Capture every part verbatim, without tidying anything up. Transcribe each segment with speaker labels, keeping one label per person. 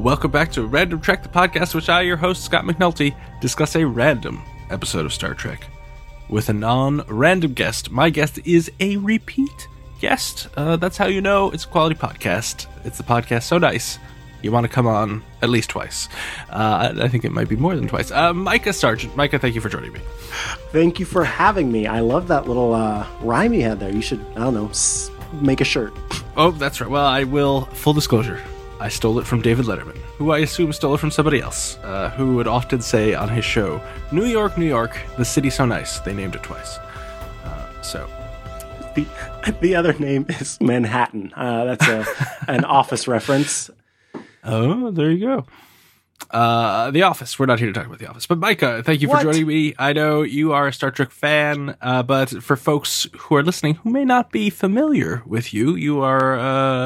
Speaker 1: Welcome back to Random Trek, the podcast which I, your host, Scott McNulty, discuss a random episode of Star Trek with a non-random guest. My guest is a repeat guest. Uh, that's how you know it's a quality podcast. It's the podcast so nice, you want to come on at least twice. Uh, I think it might be more than twice. Uh, Micah Sargent. Micah, thank you for joining me.
Speaker 2: Thank you for having me. I love that little uh, rhyme you had there. You should, I don't know, s- make a shirt.
Speaker 1: Oh, that's right. Well, I will, full disclosure, I stole it from David Letterman, who I assume stole it from somebody else, uh, who would often say on his show, New York, New York, the city so nice, they named it twice. Uh, so...
Speaker 2: The, the other name is Manhattan. Uh, that's a, an Office reference.
Speaker 1: Oh, there you go. Uh, The Office. We're not here to talk about The Office. But Micah, thank you for
Speaker 2: What?
Speaker 1: joining me. I know you are a Star Trek fan, uh, but for folks who are listening who may not be familiar with you, you are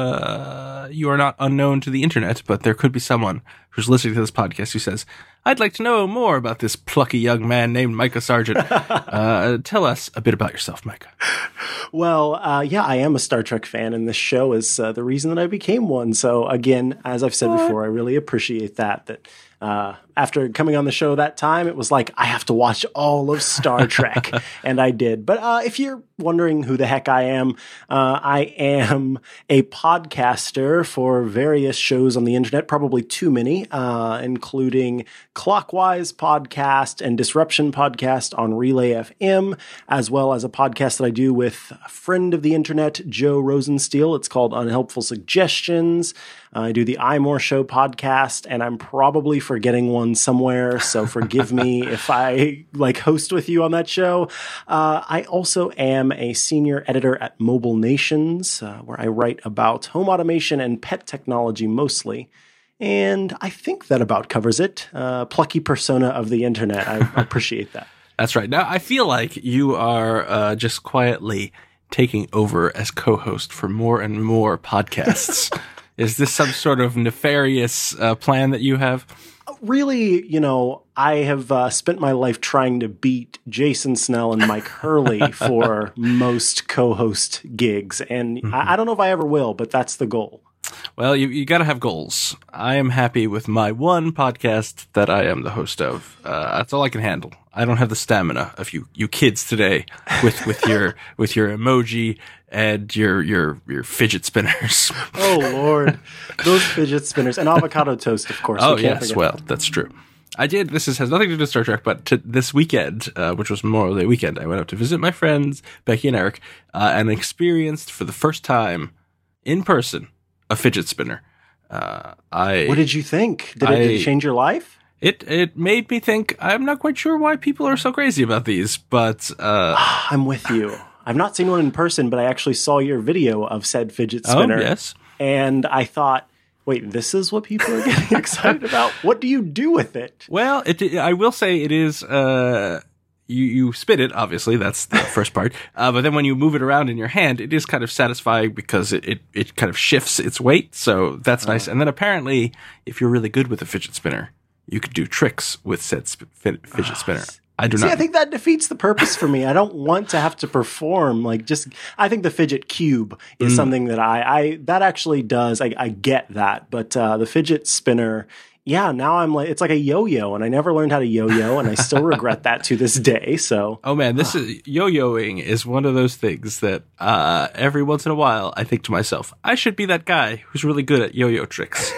Speaker 1: uh, you are not unknown to the internet, but there could be someone who's listening to this podcast who says, I'd like to know more about this plucky young man named Micah Sargent. uh, tell us a bit about yourself, Micah.
Speaker 2: Well, uh, yeah, I am a Star Trek fan, and this show is uh, the reason that I became one. So again, as I've said
Speaker 1: What?
Speaker 2: before, I really appreciate that, that uh, after coming on the show that time, it was like, I have to watch all of Star Trek, and I did. But uh, if you're wondering who the heck I am, uh, I am a podcaster for various shows on the internet, probably too many, uh, including Clockwise Podcast and Disruption Podcast on Relay F M, as well as a podcast that I do with a friend of the internet, Joe Rosensteel. It's called Unhelpful Suggestions. Uh, I do the iMore Show podcast, and I'm probably forgetting one somewhere, so forgive me if I like host with you on that show. Uh, I also am a senior editor at Mobile Nations, uh, where I write about home automation and pet technology mostly. And I think that about covers it. Uh, plucky persona of the internet. I appreciate that.
Speaker 1: That's right. Now, I feel like you are uh, just quietly taking over as co-host for more and more podcasts. Is this some sort of nefarious uh, plan that you have?
Speaker 2: Really, you know, I have uh, spent my life trying to beat Jason Snell and Mike Hurley for most co-host gigs. And mm-hmm. I, I don't know if I ever will, but that's the goal.
Speaker 1: Well, you you got to have goals. I am happy with my one podcast that I am the host of. Uh, that's all I can handle. I don't have the stamina of you you kids today with, with your with your emoji and your your your fidget spinners.
Speaker 2: Oh Lord, those fidget spinners and avocado toast, of course.
Speaker 1: Oh
Speaker 2: we can't
Speaker 1: yes,
Speaker 2: forget
Speaker 1: well
Speaker 2: that.
Speaker 1: That's true. I did. This is, has nothing to do with Star Trek, but to this weekend, uh, which was Memorial Day weekend, I went out to visit my friends Becky and Eric, uh, and experienced for the first time in person a fidget spinner. Uh, I
Speaker 2: What did you think? Did it,
Speaker 1: I,
Speaker 2: did it change your life?
Speaker 1: It it made me think. I'm not quite sure why people are so crazy about these, but uh,
Speaker 2: I'm with you. I've not seen one in person, but I actually saw your video of said fidget spinner.
Speaker 1: Oh, yes.
Speaker 2: And I thought, wait, this is what people are getting excited about? What do you do with it?
Speaker 1: Well, it, I will say it is, uh, you, you spin it, obviously, that's the first part. Uh, but then when you move it around in your hand, it is kind of satisfying because it, it, it kind of shifts its weight. So that's nice. Uh, and then apparently, if you're really good with a fidget spinner, you could do tricks with said sp- fidget spinner. I do
Speaker 2: See,
Speaker 1: not.
Speaker 2: I think that defeats the purpose for me. I don't want to have to perform like just, I think the fidget cube is mm. something that I, I, that actually does, I, I get that. But, uh, the fidget spinner, yeah, now I'm like, it's like a yo-yo, and I never learned how to yo-yo, and I still regret that to this day. So,
Speaker 1: oh man, this is yo-yoing is one of those things that, uh, every once in a while I think to myself, I should be that guy who's really good at yo-yo tricks.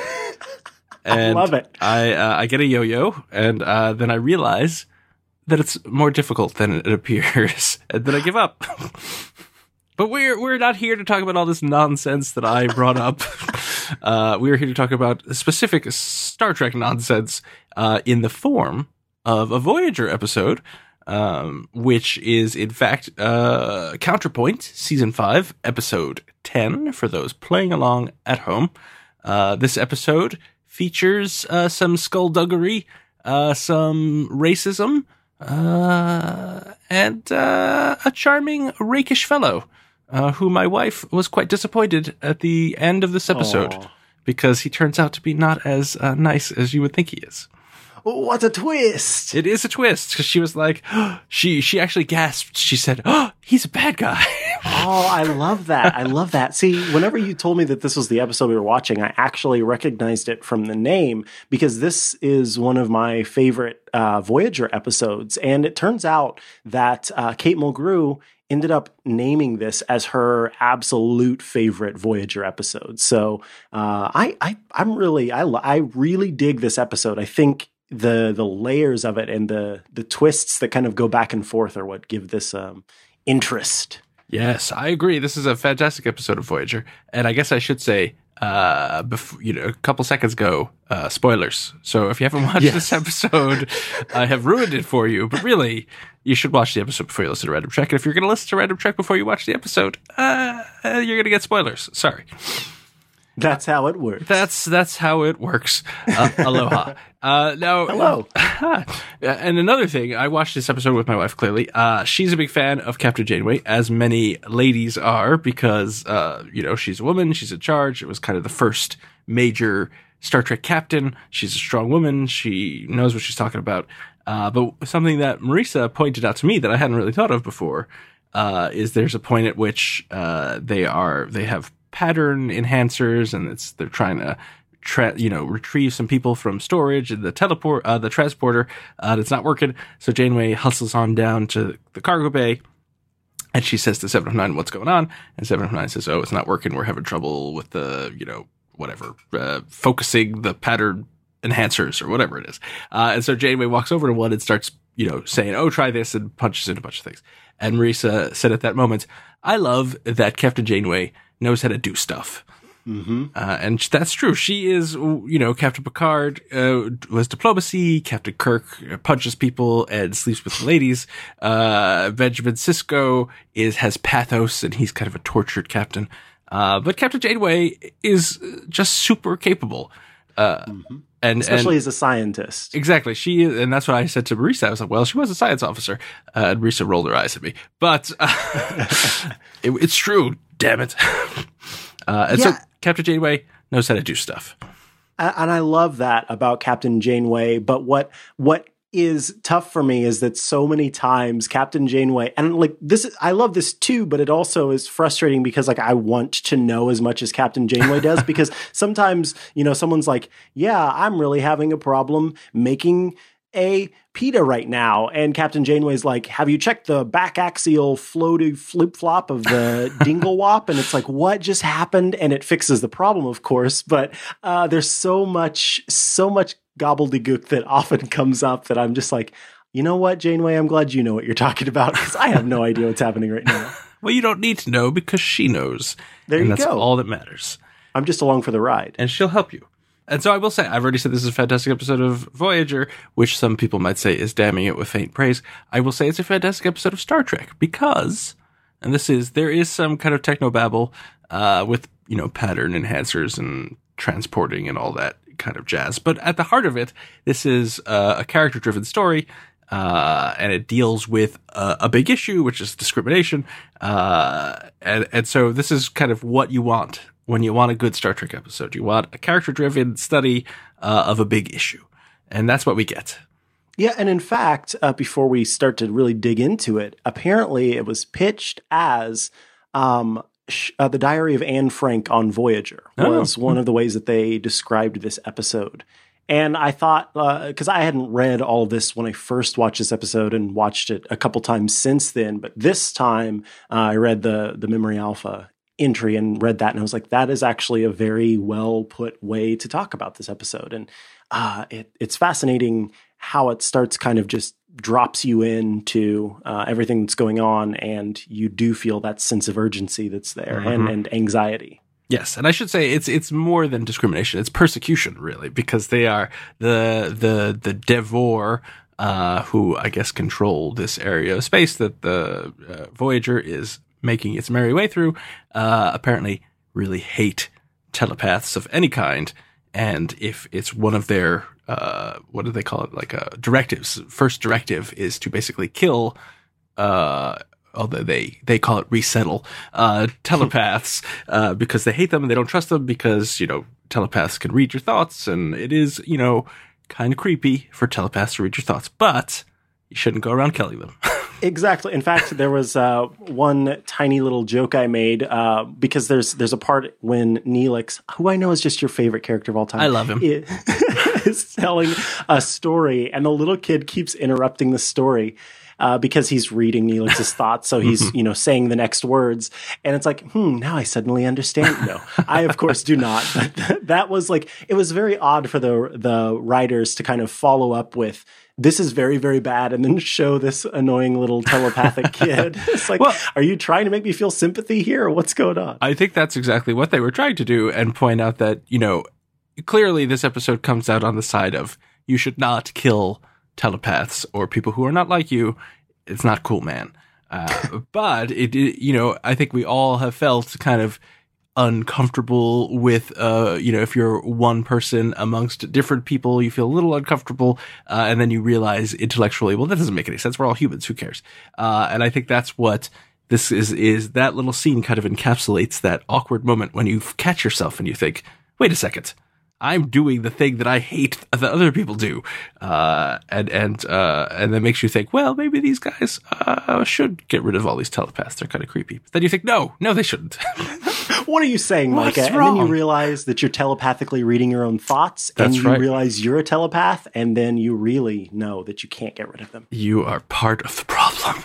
Speaker 1: And
Speaker 2: I love it.
Speaker 1: I, uh, I get a yo-yo, and, uh, then I realize that it's more difficult than it appears, and then I give up. But we're we're not here to talk about all this nonsense that I brought up. uh, we're here to talk about specific Star Trek nonsense uh, in the form of a Voyager episode, um, which is, in fact, uh, Counterpoint, Season five, Episode ten, for those playing along at home. Uh, this episode features uh, some skullduggery, uh, some racism, Uh, and uh, a charming, rakish fellow, uh, who my wife was quite disappointed at the end of this episode. Aww. Because he turns out to be not as uh, nice as you would think he is.
Speaker 2: What a twist!
Speaker 1: It is a twist, because she was like, oh, she she actually gasped. She said, oh, he's a bad guy.
Speaker 2: Oh, I love that. I love that. See, whenever you told me that this was the episode we were watching, I actually recognized it from the name because this is one of my favorite uh, Voyager episodes. And it turns out that uh, Kate Mulgrew ended up naming this as her absolute favorite Voyager episode. So uh, I, I, I'm really, I, I really dig this episode. I think the the layers of it and the the twists that kind of go back and forth are what give this um, interest.
Speaker 1: Yes, I agree. This is a fantastic episode of Voyager, and I guess I should say, uh, before, you know, a couple seconds ago, uh, spoilers. So if you haven't watched
Speaker 2: Yes.
Speaker 1: this episode, I have ruined it for you. But really, you should watch the episode before you listen to Random Trek. And if you're going to listen to Random Trek before you watch the episode, uh, you're going to get spoilers. Sorry.
Speaker 2: That's how it works.
Speaker 1: That's that's how it works. Uh, aloha. Uh, now,
Speaker 2: Hello.
Speaker 1: And another thing, I watched this episode with my wife. Clearly, uh, she's a big fan of Captain Janeway, as many ladies are, because uh, you know she's a woman, she's in charge. It was kind of the first major Star Trek captain. She's a strong woman. She knows what she's talking about. Uh, but something that Marisa pointed out to me that I hadn't really thought of before uh, is there's a point at which uh, they are they have pattern enhancers, and it's they're trying to tra- you know retrieve some people from storage, and the teleport uh, the transporter uh, that's not working. So Janeway hustles on down to the cargo bay, and she says to seven oh nine, "What's going on?" And seven oh nine says, "Oh, it's not working. We're having trouble with the you know whatever uh, focusing the pattern enhancers or whatever it is." Uh, and so Janeway walks over to one and starts you know saying, "Oh, try this," and punches in a bunch of things. And Marisa said at that moment, "I love that Captain Janeway knows how to do stuff."
Speaker 2: Mm-hmm.
Speaker 1: Uh, and that's true. She is, you know, Captain Picard uh, was diplomacy. Captain Kirk punches people and sleeps with the ladies. Uh, Benjamin Sisko is has pathos, and he's kind of a tortured captain. Uh, but Captain Janeway is just super capable. Uh,
Speaker 2: Mm-hmm.
Speaker 1: and
Speaker 2: Especially
Speaker 1: and,
Speaker 2: as a scientist.
Speaker 1: Exactly. She is, and that's what I said to Marisa. I was like, well, she was a science officer. Uh, and Marisa rolled her eyes at me. But uh, it, it's true. Damn it. Uh, and
Speaker 2: Yeah.
Speaker 1: so Captain Janeway knows how to do stuff.
Speaker 2: And I love that about Captain Janeway. But what what is tough for me is that so many times Captain Janeway, and like this, is, I love this too, but it also is frustrating because like I want to know as much as Captain Janeway does, because sometimes, you know, someone's like, yeah, I'm really having a problem making a pita right now. And Captain Janeway's like, have you checked the back axial floaty flip flop of the dingle wop? And it's like, what just happened? And it fixes the problem, of course. But uh, there's so much, so much gobbledygook that often comes up that I'm just like, you know what, Janeway, I'm glad you know what you're talking about, because I have no idea what's happening right now.
Speaker 1: Well, you don't need to know because she knows.
Speaker 2: There
Speaker 1: and
Speaker 2: you
Speaker 1: that's
Speaker 2: go.
Speaker 1: all that matters.
Speaker 2: I'm just along for the ride.
Speaker 1: And she'll help you. And so I will say, I've already said this is a fantastic episode of Voyager, which some people might say is damning it with faint praise. I will say it's a fantastic episode of Star Trek because, and this is, there is some kind of technobabble uh, with, you know, pattern enhancers and transporting and all that kind of jazz. But at the heart of it, this is uh, a character-driven story, uh, and it deals with uh, a big issue, which is discrimination. Uh, and, and so this is kind of what you want when you want a good Star Trek episode. You want a character-driven study uh, of a big issue. And that's what we get.
Speaker 2: Yeah, and in fact, uh, before we start to really dig into it, apparently it was pitched as um, sh- uh, the Diary of Anne Frank on Voyager was
Speaker 1: Oh.
Speaker 2: one of the ways that they described this episode. And I thought, because I hadn't read all of this when I first watched this episode and watched it a couple times since then, but this time uh, I read the the Memory Alpha entry and read that, and I was like, that is actually a very well put way to talk about this episode. And uh, it, it's fascinating how it starts kind of just drops you into uh, everything that's going on, and you do feel that sense of urgency that's there, and, and anxiety.
Speaker 1: Yes, and I should say it's it's more than discrimination. It's persecution, really, because they are the the the Devore, uh, who I guess control this area of space that the uh, Voyager is making its merry way through. Uh, apparently, really hate telepaths of any kind, and if it's one of their uh, what do they call it? Like uh, directives. First directive is to basically kill. Uh, although they, they call it resettle, uh, telepaths, uh, because they hate them and they don't trust them because, you know, telepaths can read your thoughts, and it is, you know, kind of creepy for telepaths to read your thoughts, but you shouldn't go around killing them.
Speaker 2: Exactly. In fact, there was uh, one tiny little joke I made uh, because there's there's a part when Neelix, who I know is just your favorite character of all time.
Speaker 1: I love him.
Speaker 2: Is, is telling a story, and the little kid keeps interrupting the story. Uh, because he's reading Neelix's thoughts, so he's, you know, saying the next words. And it's like, hmm, now I suddenly understand. No, I, of course, do not. But th- that was like, it was very odd for the the writers to kind of follow up with, this is very, very bad, and then show this annoying little telepathic kid. It's like, well, are you trying to make me feel sympathy here, or what's going on?
Speaker 1: I think that's exactly what they were trying to do, and point out that, you know, clearly this episode comes out on the side of, you should not kill telepaths or people who are not like you. It's not cool, man. Uh, but it, it, you know, I think we all have felt kind of uncomfortable with, uh, you know, if you're one person amongst different people, you feel a little uncomfortable, uh, and then you realize intellectually, well, that doesn't make any sense. We're all humans. Who cares? Uh, and I think that's what this is, is that little scene kind of encapsulates that awkward moment when you catch yourself and you think, wait a second. I'm doing the thing that I hate that other people do. Uh, and, and, uh, and that makes you think, well, maybe these guys, uh, should get rid of all these telepaths. They're kind of creepy. But then you think, no, no, they shouldn't.
Speaker 2: What are you saying, Micah? And then you realize that you're telepathically reading your own thoughts.
Speaker 1: That's
Speaker 2: and you
Speaker 1: right.
Speaker 2: realize you're a telepath. And then you really know that you can't get rid of them.
Speaker 1: You are part of the problem.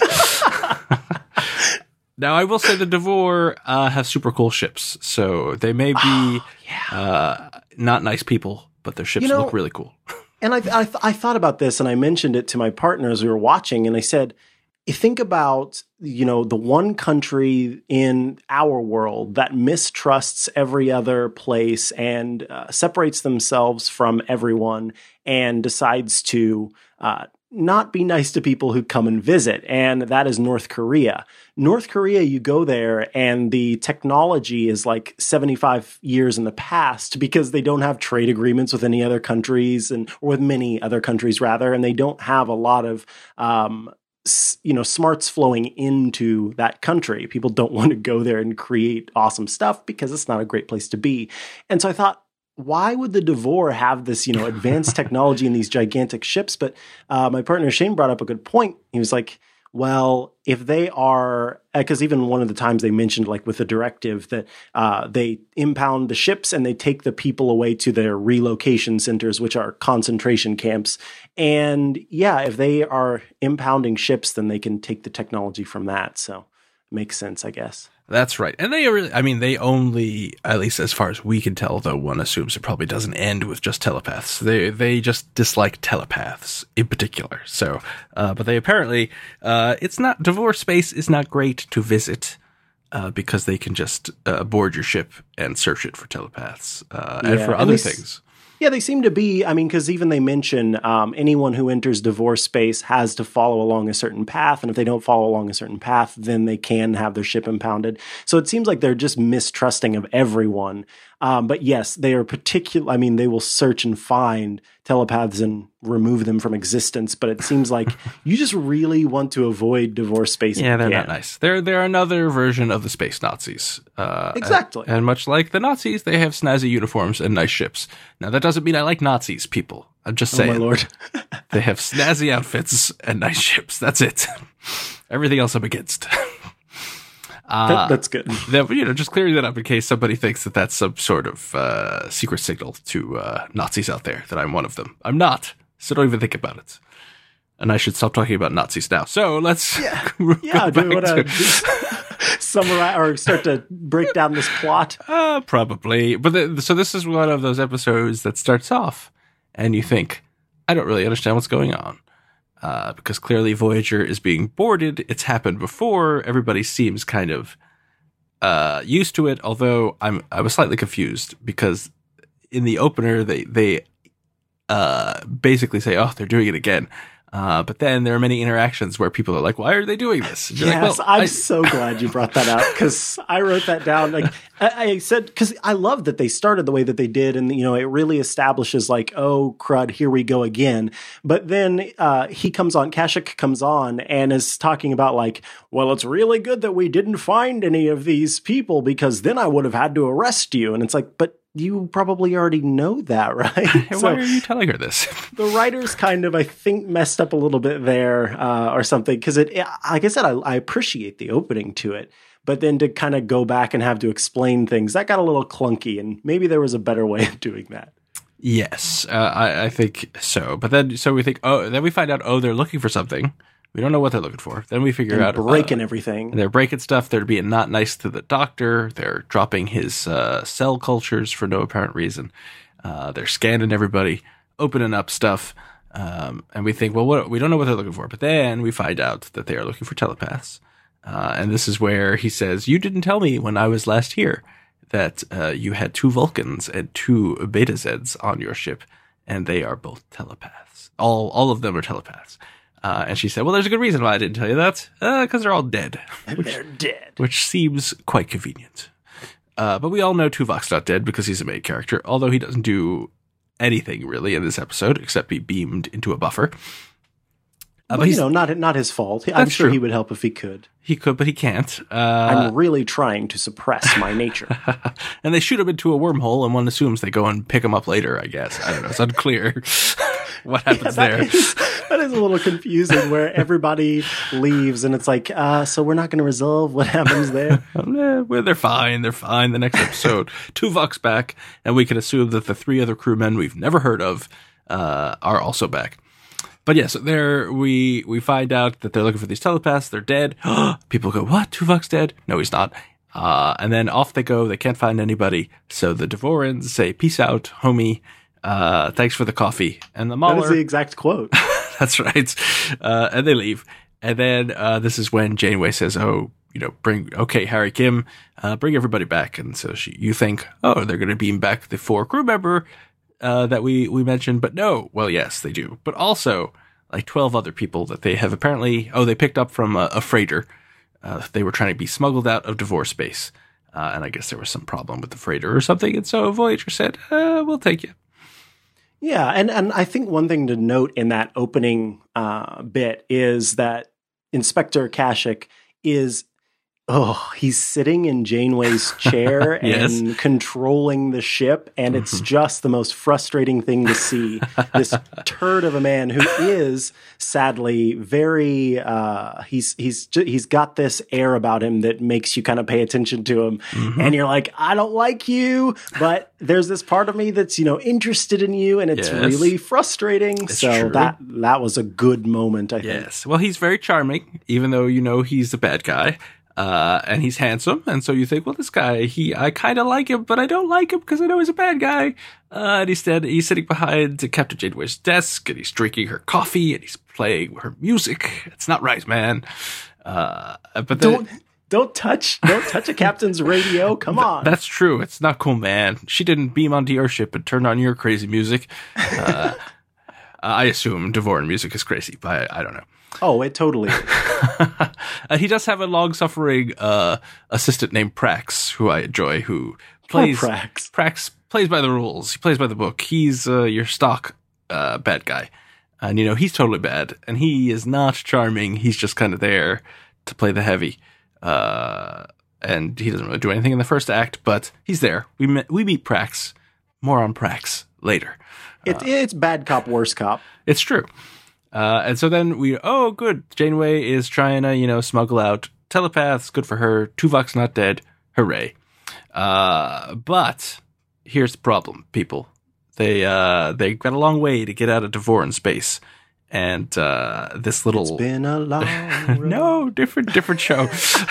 Speaker 1: Now, I will say the Devore uh, have super cool ships, so they may be
Speaker 2: oh, yeah.
Speaker 1: uh, not nice people, but their ships
Speaker 2: you know,
Speaker 1: look really cool.
Speaker 2: And I, I, I thought about this, and I mentioned it to my partner as we were watching, and I said, you think about, you know, the one country in our world that mistrusts every other place and uh, separates themselves from everyone and decides to uh, not be nice to people who come and visit, and that is North Korea. North Korea, you go there and the technology is like seventy-five years in the past because they don't have trade agreements with any other countries and or with many other countries rather, and they don't have a lot of um, s- you know smarts flowing into that country. People don't want to go there and create awesome stuff because it's not a great place to be. And so I thought, why would the Devore have this, you know, advanced technology in these gigantic ships? But uh, my partner Shane brought up a good point. He was like, well, if they are, because even one of the times they mentioned, like with the directive, that uh, they impound the ships and they take the people away to their relocation centers, which are concentration camps. And yeah, if they are impounding ships, then they can take the technology from that. So makes sense, I guess.
Speaker 1: That's right. And they really, I mean, they only, at least as far as we can tell, though one assumes it probably doesn't end with just telepaths. They they just dislike telepaths in particular. So, uh, but they apparently, uh, it's not, Devore space is not great to visit, uh, because they can just, uh, board your ship and search it for telepaths, uh, and
Speaker 2: yeah,
Speaker 1: for
Speaker 2: and
Speaker 1: other
Speaker 2: s-
Speaker 1: things.
Speaker 2: Yeah, they seem to be, I mean, because even they mention um, anyone who enters Devore space has to follow along a certain path. And if they don't follow along a certain path, then they can have their ship impounded. So it seems like they're just mistrusting of everyone. Um, but yes, they are particular. I mean, they will search and find telepaths and remove them from existence. But it seems like you just really want to avoid Devore space.
Speaker 1: Yeah, they're
Speaker 2: again.
Speaker 1: not nice. They're they're another version of the space Nazis. Uh,
Speaker 2: Exactly.
Speaker 1: And, and much like the Nazis, they have snazzy uniforms and nice ships. Now, that doesn't mean I like Nazis, people. I'm just
Speaker 2: Oh,
Speaker 1: saying.
Speaker 2: my Lord.
Speaker 1: They have snazzy outfits and nice ships. That's it. Everything else I'm against. Uh,
Speaker 2: That, that's good.
Speaker 1: that, you know, just clearing that up in case somebody thinks that that's some sort of uh, secret signal to uh, Nazis out there, that I'm one of them. I'm not, so don't even think about it. And I should stop talking about Nazis now. So let's
Speaker 2: Yeah,
Speaker 1: go
Speaker 2: yeah. Do we
Speaker 1: back
Speaker 2: want to
Speaker 1: to-
Speaker 2: summarize or start to break down this plot?
Speaker 1: Uh, probably. But the, so this is one of those episodes that starts off and you think, I don't really understand what's going on. Uh, because clearly Voyager is being boarded. It's happened before. Everybody seems kind of uh, used to it. Although I'm, I was slightly confused because in the opener they they uh, basically say, "Oh, they're doing it again." Uh, but then there are many interactions where people are like, why are they doing this? And you're
Speaker 2: Yes,
Speaker 1: like, well,
Speaker 2: I'm
Speaker 1: I-
Speaker 2: so glad you brought that up because I wrote that down. Like I, I said, because I love that they started the way that they did, and you know, it really establishes like, oh crud, here we go again. But then uh, he comes on, Kashyyyk comes on, and is talking about like, well, it's really good that we didn't find any of these people because then I would have had to arrest you. And it's like, but you probably already know that, right?
Speaker 1: Hey,
Speaker 2: So
Speaker 1: why are you telling her this?
Speaker 2: the writers kind of, I think, messed up a little bit there uh, or something. Because it, like I said, I, I appreciate the opening to it. But then to kind of go back and have to explain things, that got a little clunky. And maybe there was a better way of doing that.
Speaker 1: Yes, uh, I, I think so. But then, so we think, oh, then we find out, oh, they're looking for something. We don't know what they're looking for. Then we figure
Speaker 2: And
Speaker 1: out
Speaker 2: breaking
Speaker 1: uh,
Speaker 2: everything.
Speaker 1: they're breaking stuff. They're being not nice to the doctor. They're dropping his uh, cell cultures for no apparent reason. Uh, they're scanning everybody, opening up stuff. Um, and we think, well, what, we don't know what they're looking for. But then we find out that they are looking for telepaths. Uh, and this is where he says, you didn't tell me when I was last here that uh, you had two Vulcans and two Beta Zeds on your ship, and they are both telepaths. All all of them are telepaths. Uh, and she said, well, there's a good reason why I didn't tell you that, because uh, they're all dead.
Speaker 2: Which, they're dead.
Speaker 1: Which seems quite convenient. Uh, but we all know Tuvok's not dead because he's a main character, although he doesn't do anything really in this episode except be beamed into a buffer.
Speaker 2: Uh, but, but you know, not not his fault. I'm sure true. He would help if he could.
Speaker 1: He could, but he can't. Uh,
Speaker 2: I'm really trying to suppress my nature.
Speaker 1: And they shoot him into a wormhole, and one assumes they go and pick him up later, I guess. I don't know. It's unclear what happens
Speaker 2: yeah, that
Speaker 1: there.
Speaker 2: Is, that is a little confusing, where everybody leaves, and it's like, uh, so we're not going to resolve what happens there?
Speaker 1: eh, well, they're fine. They're fine. The next episode, Tuvok's back, and we can assume that the three other crewmen we've never heard of uh, are also back. But yes, yeah, so there we we find out that they're looking for these telepaths. They're dead. People go, what? Tuvok's dead? No, he's not. Uh, and then off they go. They can't find anybody. So the Devorans say, peace out, homie. Uh, thanks for the coffee. And the Mauler.
Speaker 2: That is the exact quote.
Speaker 1: That's right. Uh, and they leave. And then uh, this is when Janeway says, oh, you know, bring, okay, Harry Kim, uh, bring everybody back. And so she, you think, oh, they're going to beam back the four crew member Uh, that we, we mentioned, but no. Well, yes, they do. But also, like twelve other people that they have apparently, oh, they picked up from a, a freighter. Uh, they were trying to be smuggled out of Devore space. Uh, and I guess there was some problem with the freighter or something. And so Voyager said, uh, we'll take you.
Speaker 2: Yeah, and, and I think one thing to note in that opening uh, bit is that Inspector Kashyyyk is... Oh, he's sitting in Janeway's chair
Speaker 1: yes.
Speaker 2: and controlling the ship, and it's mm-hmm. just the most frustrating thing to see. This turd of a man who is sadly very uh, he's he's he's got this air about him that makes you kind of pay attention to him, mm-hmm. and you're like, I don't like you, but there's this part of me that's, you know, interested in you, and it's yes. really frustrating. It's so true. that that was a good moment, I think.
Speaker 1: Yes, well, he's very charming, even though you know he's a bad guy. Uh, and he's handsome, and so you think, well, this guy, he, I kind of like him, but I don't like him because I know he's a bad guy. Uh, and instead, he's sitting behind Captain Janeway's desk, and he's drinking her coffee, and he's playing her music. It's not right, man. Uh, but then,
Speaker 2: don't don't touch, don't touch a captain's radio. Come on,
Speaker 1: th- that's true. It's not cool, man. She didn't beam onto your ship and turn on your crazy music. Uh, I assume Devoran music is crazy, but I, I don't know.
Speaker 2: Oh, it totally is.
Speaker 1: uh, he does have a long-suffering uh, assistant named Prax, who I enjoy, who plays...
Speaker 2: Oh, Prax.
Speaker 1: Prax plays by the rules. He plays by the book. He's uh, your stock uh, bad guy. And, you know, he's totally bad. And he is not charming. He's just kind of there to play the heavy. Uh, and he doesn't really do anything in the first act, but he's there. We, me- we meet Prax. More on Prax later.
Speaker 2: It, uh, it's bad cop, worse cop.
Speaker 1: It's true. Uh, and so then we, oh, good. Janeway is trying to, you know, smuggle out telepaths. Good for her. Tuvok's not dead. Hooray. Uh, but here's the problem, people. They, uh, they got a long way to get out of Devoran space. And, uh, this little.
Speaker 2: It's been a long road.
Speaker 1: No, different, different show.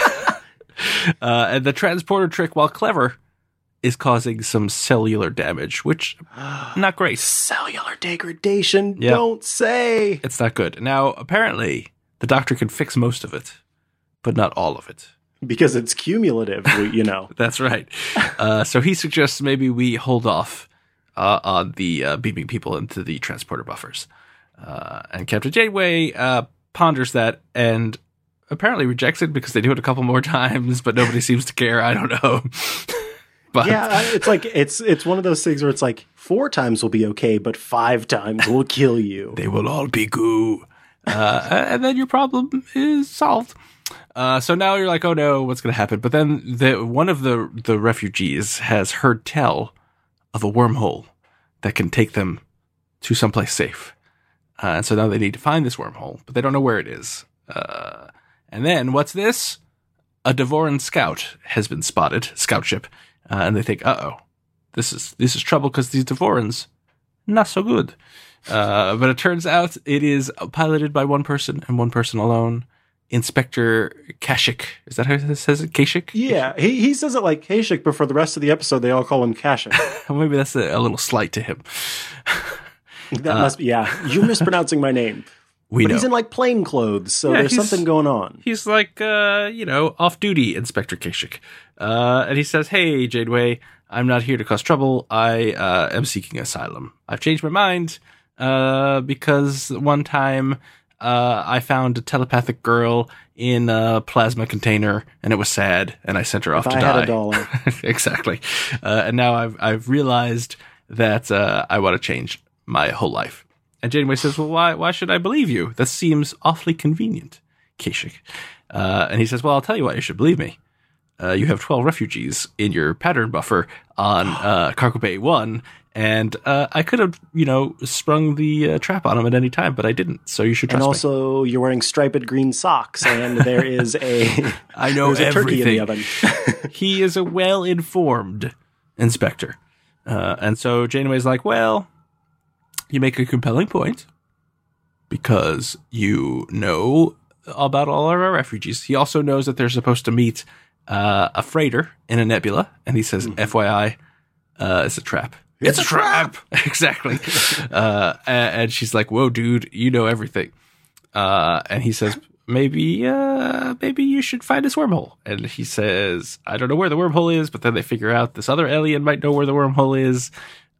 Speaker 1: uh, and the transporter trick, while clever, is causing some cellular damage, which not great.
Speaker 2: Cellular degradation,
Speaker 1: yep.
Speaker 2: Don't say.
Speaker 1: It's not good. Now, apparently, the doctor can fix most of it, but not all of it.
Speaker 2: Because it's cumulative, you know.
Speaker 1: That's right. Uh, so he suggests maybe we hold off uh, on the uh, beaming people into the transporter buffers. Uh, and Captain Janeway uh, ponders that and apparently rejects it because they do it a couple more times, but nobody seems to care. I don't know. But
Speaker 2: yeah, it's like it's it's one of those things where it's like four times will be okay, but five times will kill you.
Speaker 1: They will all be goo, uh, and then your problem is solved. Uh, so now you're like, oh no, what's going to happen? But then the one of the the refugees has heard tell of a wormhole that can take them to someplace safe. Uh, and so now they need to find this wormhole, but they don't know where it is. Uh, and then, what's this? A Devoran scout has been spotted, scout ship, uh, and they think, uh-oh, this is this is trouble because these Devorans, not so good. Uh, but it turns out it is piloted by one person and one person alone, Inspector Kashyyyk. Is that how it says it? Kashyyyk?
Speaker 2: Yeah, he, he says it like Kashyyyk, but for the rest of the episode, they all call him Kashyyyk.
Speaker 1: Maybe that's a, a little slight to him.
Speaker 2: That uh, must be, yeah. You're mispronouncing my name.
Speaker 1: We
Speaker 2: but
Speaker 1: know.
Speaker 2: He's in like plain clothes, so
Speaker 1: Yeah,
Speaker 2: there's
Speaker 1: he's-
Speaker 2: something going on.
Speaker 1: He's like, uh, you know, off-duty Inspector Kashyyyk. Uh, and he says, hey, Janeway, I'm not here to cause trouble. I uh, am seeking asylum. I've changed my mind uh, because one time uh, I found a telepathic girl in a plasma container, and it was sad, and I sent her off
Speaker 2: If
Speaker 1: to
Speaker 2: I
Speaker 1: die.
Speaker 2: had a dollar.
Speaker 1: Exactly. Uh, and now I've I've realized that uh, I want to change my whole life. And Janeway says, well, why why should I believe you? That seems awfully convenient, Kashyyyk. Uh, and he says, well, I'll tell you why you should believe me. Uh, you have twelve refugees in your pattern buffer on uh, Cargo Bay one, and uh, I could have, you know, sprung the uh, trap on them at any time, but I didn't, so you should trust
Speaker 2: And
Speaker 1: me.
Speaker 2: also, you're wearing striped green socks, and there is a
Speaker 1: I know
Speaker 2: there's a turkey in the oven.
Speaker 1: everything. He is a well-informed inspector. Uh, and so Janeway's like, well, you make a compelling point because you know about all of our refugees. He also knows that they're supposed to meet uh, a freighter in a nebula, and he says, F Y I, uh, it's a trap.
Speaker 2: It's a trap!
Speaker 1: Exactly. uh, and, and she's like, whoa, dude, you know everything. Uh, and he says, maybe, uh, maybe you should find this wormhole. And he says, I don't know where the wormhole is, but then they figure out this other alien might know where the wormhole is.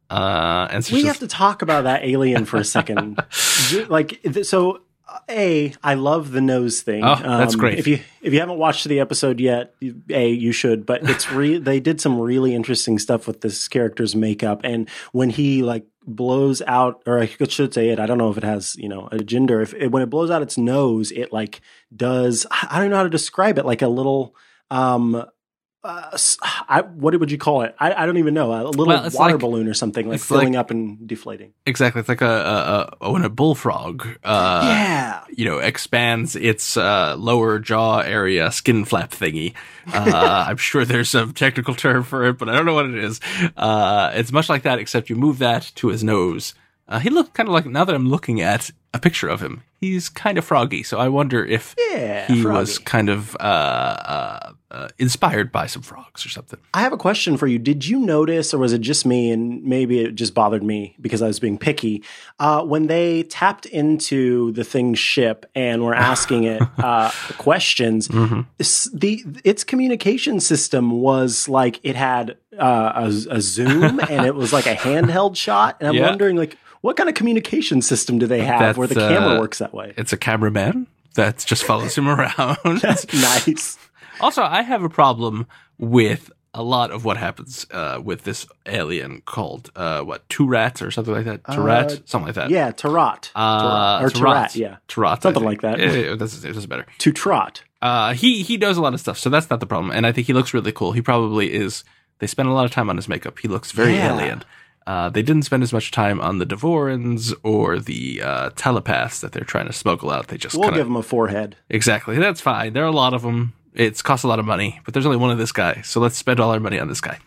Speaker 1: Uh, and so
Speaker 2: We
Speaker 1: she's
Speaker 2: have to talk about that alien for a second. Ju- like, th- so, uh, A, I love the nose thing.
Speaker 1: Oh, that's great.
Speaker 2: If you if you haven't watched the episode yet, you- A, you should. But it's re- they did some really interesting stuff with this character's makeup. And when he, like, blows out, or I should say it, I don't know if it has, you know, a gender. If it, when it blows out its nose, it, like, does, I don't know how to describe it, like a little, um, uh, s- I, what would you call it? I, I don't even know. A little
Speaker 1: Well, it's
Speaker 2: water
Speaker 1: like-
Speaker 2: balloon or something, like
Speaker 1: it's
Speaker 2: filling
Speaker 1: like-
Speaker 2: up and deflating.
Speaker 1: exactly. It's like a, a, a when a bullfrog, uh,
Speaker 2: Yeah.
Speaker 1: you know, expands its uh, lower jaw area skin flap thingy. Uh, I'm sure there's some technical term for it, but I don't know what it is. Uh, it's much like that, except you move that to his nose. Uh, he looked kind of like, now that I'm looking at a picture of him, he's kind of froggy. So I wonder if
Speaker 2: Yeah,
Speaker 1: he
Speaker 2: froggy.
Speaker 1: was kind of uh, uh, uh, inspired by some frogs or something.
Speaker 2: I have a question for you. Did you notice, or was it just me, and maybe it just bothered me because I was being picky, uh, when they tapped into the thing's ship and were asking it uh, questions,
Speaker 1: Mm-hmm.
Speaker 2: s- the its communication system was like it had uh, a, a zoom and it was like a handheld shot, and I'm
Speaker 1: Yeah.
Speaker 2: wondering, like, what kind of communication system do they have
Speaker 1: That's,
Speaker 2: where the camera
Speaker 1: uh,
Speaker 2: works that way?
Speaker 1: It's a cameraman that just follows him around.
Speaker 2: That's nice.
Speaker 1: Also, I have a problem with a lot of what happens uh, with this alien called, uh, what, Turat or something like that? Turat?
Speaker 2: Uh,
Speaker 1: something like that.
Speaker 2: Yeah, Tarat.
Speaker 1: Uh,
Speaker 2: Or
Speaker 1: Tarat.
Speaker 2: Tarat, yeah.
Speaker 1: Tarat. I
Speaker 2: Something
Speaker 1: think.
Speaker 2: like that.
Speaker 1: Yeah, yeah, yeah, that's, it doesn't matter.
Speaker 2: To trot.
Speaker 1: Uh, he, he does a lot of stuff, so that's not the problem. And I think he looks really cool. He probably is. They spend a lot of time on his makeup. He looks very
Speaker 2: Yeah.
Speaker 1: alien. Uh, they didn't spend as much time on the Devorans or the uh, telepaths that they're trying to smuggle out. They just
Speaker 2: We'll
Speaker 1: kind of
Speaker 2: give him a forehead.
Speaker 1: exactly. That's fine. There are a lot of them. It's cost a lot of money, but there's only one of this guy, so let's spend all our money on this guy.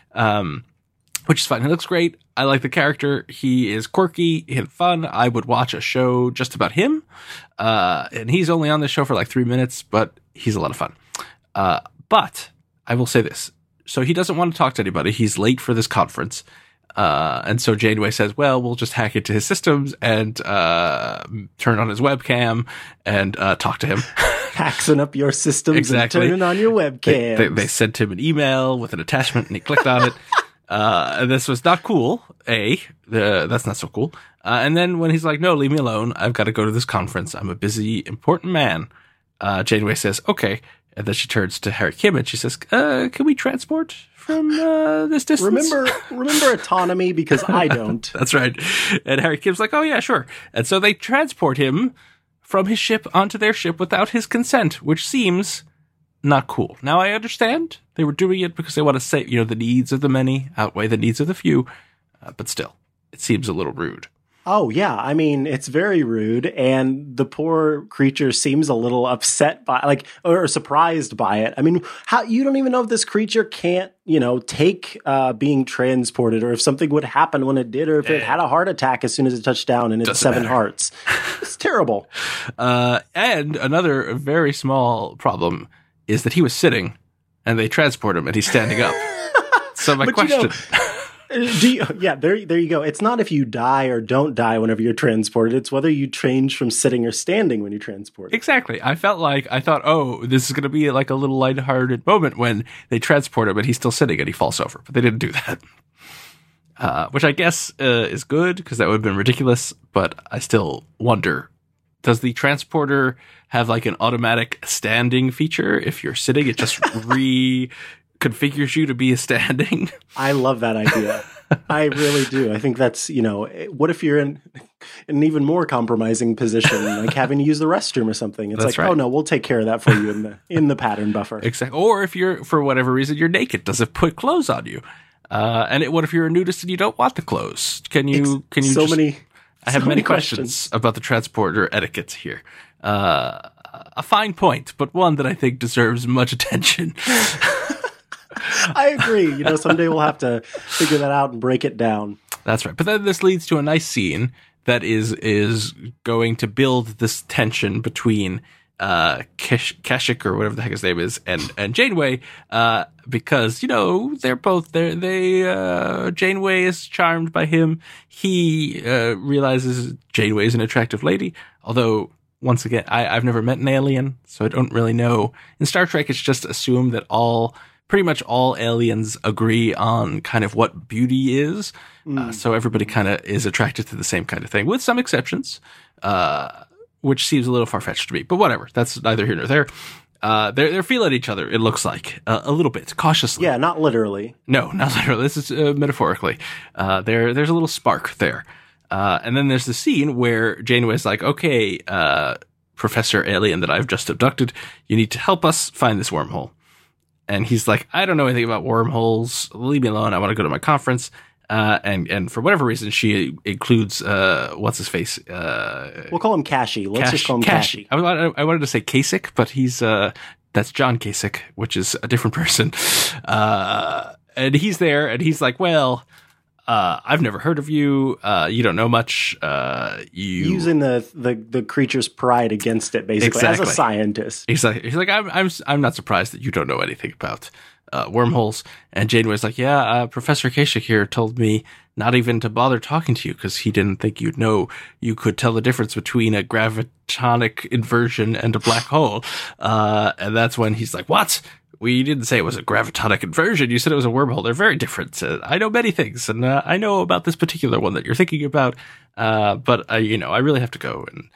Speaker 1: Um, which is fine. He looks great. I like the character. He is quirky and fun. I would watch a show just about him. Uh, and he's only on the show for like three minutes, but he's a lot of fun. Uh, but I will say this. So he doesn't want to talk to anybody. He's late for this conference. Uh, and so Janeway says, well, we'll just hack into his systems and, uh, turn on his webcam and, uh, talk to him.
Speaker 2: Hacking up your systems
Speaker 1: Exactly.
Speaker 2: and turning on your webcam.
Speaker 1: They, they, they sent him an email with an attachment and he clicked on it. Uh, and this was not cool. A, the, that's not so cool. Uh, and then when he's like, no, leave me alone. I've got to go to this conference. I'm a busy, important man. Uh, Janeway says, okay. And then she turns to Harry Kim and she says, uh, can we transport from, uh, this distance?
Speaker 2: remember, remember autonomy, because I don't.
Speaker 1: That's right. And Harry Kim's like, oh yeah, sure. And so they transport him from his ship onto their ship without his consent, which seems not cool. Now, I understand they were doing it because they want to say, you know, the needs of the many outweigh the needs of the few, uh, but still, it seems a little rude.
Speaker 2: Oh, yeah. I mean, it's very rude, and the poor creature seems a little upset by, like, or surprised by it. I mean, how you don't even know if this creature can't, you know, take uh, being transported, or if something would happen when it did, or if it had a heart attack as soon as it touched down in its
Speaker 1: Doesn't
Speaker 2: seven
Speaker 1: matter.
Speaker 2: hearts. It's terrible.
Speaker 1: Uh, and another very small problem is that he was sitting, and they transport him, and he's standing up. So my
Speaker 2: But,
Speaker 1: question...
Speaker 2: you know, Do you, yeah, there, there you go. It's not if you die or don't die whenever you're transported. It's whether you change from sitting or standing when you're transported.
Speaker 1: Exactly. I felt like, I thought, oh, this is going to be like a little lighthearted moment when they transport him and he's still sitting and he falls over. But they didn't do that. Uh, which I guess uh, is good, because that would have been ridiculous. But I still wonder, does the transporter have like an automatic standing feature? If you're sitting, it just re... configures you to be a standing.
Speaker 2: I love that idea. I really do. I think that's, you know, what if you're in an even more compromising position, like having to use the restroom or something? It's
Speaker 1: That's
Speaker 2: like,
Speaker 1: right.
Speaker 2: oh no, we'll take care of that for you in the in the pattern buffer.
Speaker 1: Exactly. Or if you're, for whatever reason, you're naked, does it put clothes on you? Uh, and it, what if you're a nudist and you don't want the clothes? Can you, can you
Speaker 2: so
Speaker 1: just,
Speaker 2: many
Speaker 1: I have
Speaker 2: so
Speaker 1: many
Speaker 2: many
Speaker 1: questions,
Speaker 2: questions.
Speaker 1: about the transporter etiquette here. Uh, a fine point, but one that I think deserves much attention.
Speaker 2: I agree. You know, someday we'll have to figure that out and break it down.
Speaker 1: That's right. But then this leads to a nice scene that is is going to build this tension between uh, Kesh- Kashyyyk, or whatever the heck his name is, and and Janeway, uh, because, you know, they're both there. They uh, Janeway is charmed by him. He uh, realizes Janeway is an attractive lady, although. Once again, I, I've never met an alien, so I don't really know. In Star Trek, it's just assumed that all, pretty much all aliens agree on kind of what beauty is. Mm. Uh, so everybody kind of is attracted to the same kind of thing, with some exceptions, uh, which seems a little far-fetched to me. But whatever, that's neither here nor there. Uh, they're, they're feeling each other, it looks like, uh, a little bit, cautiously.
Speaker 2: Yeah, not literally.
Speaker 1: No, not literally. This is uh, metaphorically. Uh, there, there's a little spark there. Uh, and then there's the scene where Janeway's like, okay, uh, Professor Alien that I've just abducted, you need to help us find this wormhole. And he's like, I don't know anything about wormholes. Leave me alone. I want to go to my conference. Uh, and, and for whatever reason, she includes, uh, what's his face? Uh,
Speaker 2: we'll call him Kashi. Let's
Speaker 1: Cash,
Speaker 2: just call him
Speaker 1: Cash.
Speaker 2: Kashi.
Speaker 1: I, wanted- I wanted to say Kasich, but he's, uh, that's John Kasich, which is a different person. Uh, and he's there and he's like, well, Uh, I've never heard of you. Uh, you don't know much. Uh, you
Speaker 2: using the, the the creature's pride against it, basically,
Speaker 1: Exactly.
Speaker 2: as a scientist.
Speaker 1: He's like, he's like, I'm, I'm, I'm not surprised that you don't know anything about uh, wormholes. And Janeway's like, yeah, uh, Professor Kashyyyk here told me not even to bother talking to you because he didn't think you'd know. You could tell the difference between a gravitonic inversion and a black hole. Uh, and that's when he's like, what? We didn't say it was a gravitonic inversion. You said it was a wormhole. They're very different. Uh, I know many things, and uh, I know about this particular one that you're thinking about. Uh, but uh, you know, I really have to go. And